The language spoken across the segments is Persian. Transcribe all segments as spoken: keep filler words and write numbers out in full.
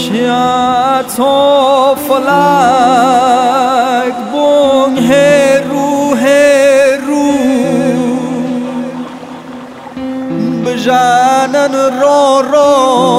شیعتا فلک بون هرو هرو بجانن را را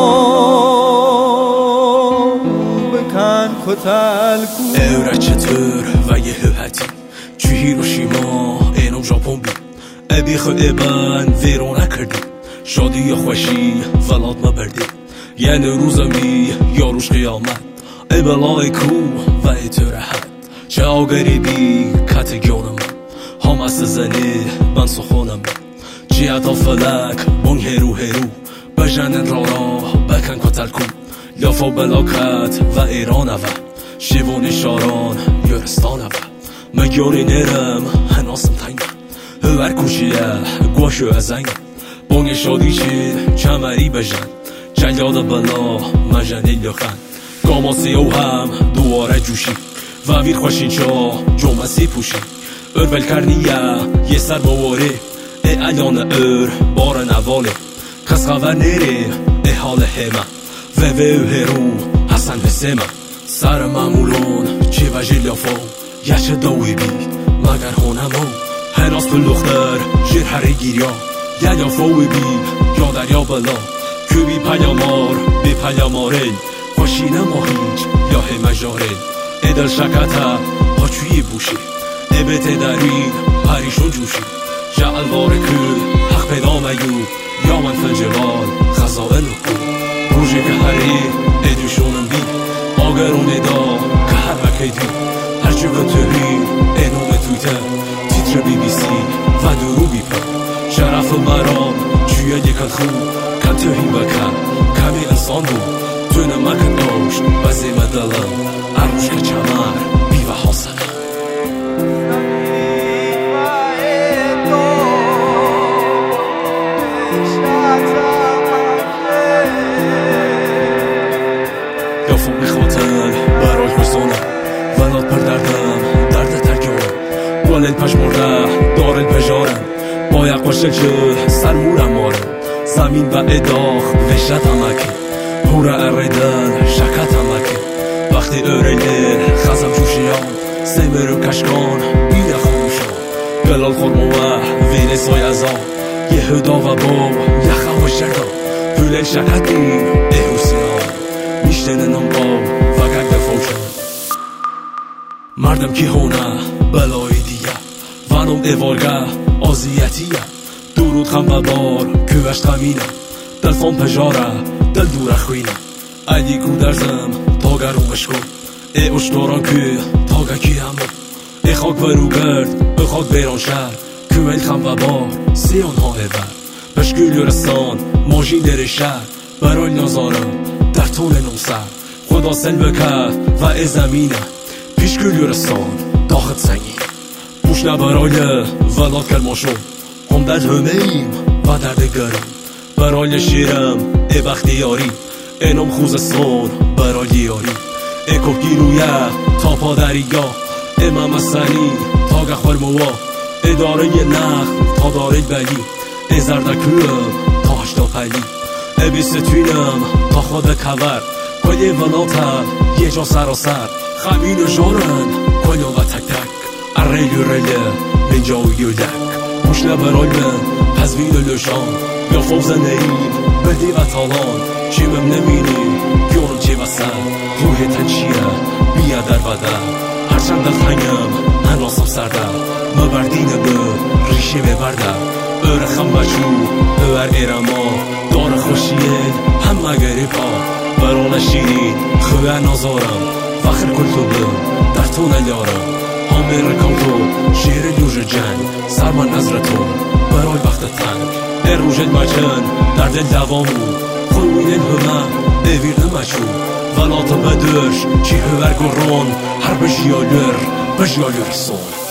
بکن کتل کو evre çetür ve yehati çu Hiroshima enam Japon bi ابی خو ابن ویرونه کردی شادی خوشی ولاد مبردی یعنی روزمی یاروش قیامت ابلای کو و اتراحت چه آگریبی کت گیانم هم از زنی من سخونم چی عطا فلک بون هرو هرو بجنن را را بکن کتل کن لافا بلاکت و ایران و شیوان شاران یورستان و مگیاری نرم هناسم تنگم هر کوشیه گوشو ازنگ بونگ شادی چی چمری بجن جنگاد بلا مجنه لخن گاماسی او هم دواره جوشی و ویر خوشین چا جمعسی پوشی ارول کرنیه یه سر باواره ای ایان ار بار نواله کس خبر نره ای حال همه و و هرو حسن حسیمه سر معمولون چی وجه لافا یه چه داوی بید مگر هونمو هناس تو لختر جیر هره گیریا یا یا فوی بی یا دریا بلا که بی پیامار بی پیامارل خوشی نما هیچ یا همه جارل ادل شکتا پاچوی بوشی ابت دارین پریشون جوشی جعل وار کل حق پیدا میو یا من فجوال خزائن کن روژه که هری ادوشونم بی آگرون ادا که هر وکیدی هر جوگا تهین انوم تویتر تیتر بی بی سی و درو بی پر شرف مرام چویا یکت خون کن تهین بکن کمی انسان بود تو نمکن آشت و زیمه دلم عروش که چمر بی و حاصله یا فوق میخواتن برای خوشزانم ولاد پر دردم درد ترکیونم والد پشمرده دارل پجارم باید قشل شد سر مورم مارم زمین و اداخ وشت همکی پور اریدن شکت همکی وقتی اوریدن خزم جوشیان سیمرو کشکان بیده خاموشان بلال خورموه وین سای ازان یه هدا و باب یخم و شردان پوله شکتیم ایهوسیان میشتنن هم قام و گرد فوشان مردم کی هونه بلای دیگه ونم ایوارگه آزیتیه درود خم و بار کوشت خمینه دل فام پجاره دل دوره خوینه ایدی کو درزم تا گرومش کن ای اشتاران که تا گکی همون ای خاک برو گرد ای خاک بیران شهر کویل خم و بار سیان ها ایور پشگل یورستان ماجین در شهر برای نازارم در طول نوسر خدا سل بکه و ای زمینه پیشگل یورستان داخت سنگین پوشنه برای ولاد کلماشون هم در همه ایم و درد گرم برای شیرم ای بختیاری اینم خوزستان برای یاری ای کفگی رویه تا پادریگاه ای ممسنی تا گخور موا ای داره نخ تا داره بلی ای زردکویم تا هشتا پلی ای بیستوینم تا خود کور کلی وناتر یه جا سراسر خمین و جارن کلیا و تک تک الریل و ریله من جا و یولک پوشنه برای من پزوین و لشان یا فوزه نهیم بدی و تالان چیمم نمینی یورم چی و سر روح تنچیه بیا در بدر هرچند دل تنگم هناسم سرده مبردینه به ریشه ببرده اره خم بچو اوار ایرما دار خوشیه همه گریپا برانه شیرین خواه نازارم فخر کل تو بم در تو نیارم همه رکم تو شیر یوژ جنگ سرمن نظرتون برای وقت تنگ ای روژ المجن در دل دوامو خوین همه ایویر نمچو ولاتم بدرش چی هور گرون هر بجیالر بجیالر سون